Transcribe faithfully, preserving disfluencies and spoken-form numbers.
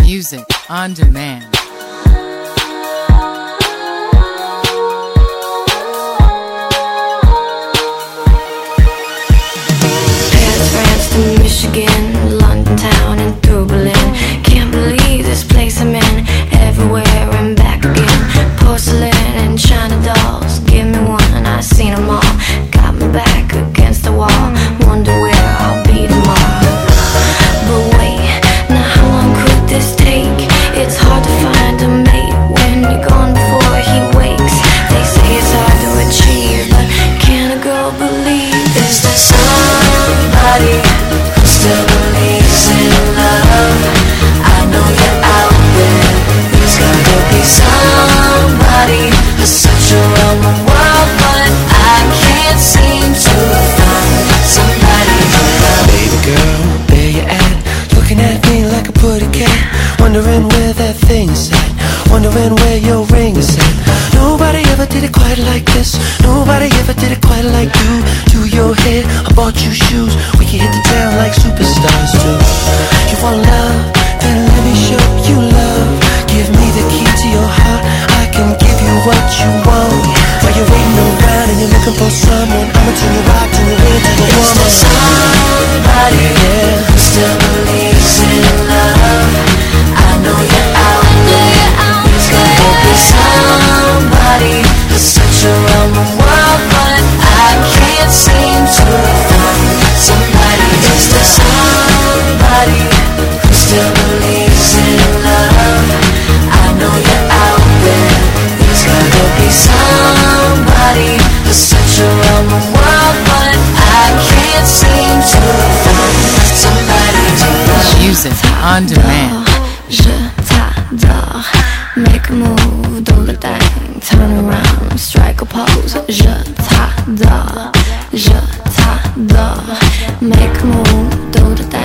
Music on demand. Paris, France to Michigan, London town and through Berlin. Can't believe this place I'm in. Everywhere and back again. Porcelain and China dolls. Give me one and I've seen them all. Got my back against the wall. Wonder where I'll be tomorrow. But wait, now how long could this take? It's hard to find a mate when you're gone before he wakes. They say it's hard to achieve, but can a girl believe? Is there somebody who still believes in love? I know you're out there. There's gotta be somebody who's such a round world, but I can't seem to find somebody. Baby girl, there you at, looking at me like a pretty cat, wondering where that thing is at, wondering where your ring is at. Nobody ever did it quite like this. Nobody ever did it quite like you. Do your hair, I bought you shoes. We can hit the town like superstars do. You want love? Then let me show you love. Give me the key to your heart. I can give you what you want. While you're waiting around and you're looking for someone, I'ma turn you right, turn you into the woman. Is there somebody yeah. who still believes in love? I know you're out there. There's gotta be somebody who's such around the world, but I can't seem to find somebody. Is there somebody who still believes in love? I know you're out there. There's gotta be somebody who's such around the world, but I can't seem to find somebody to love. Music on demand. Je t'adore. Make a move, do the thing. Turn around, strike a pose. Je t'adore. Je t'adore. Make a move, do the thing.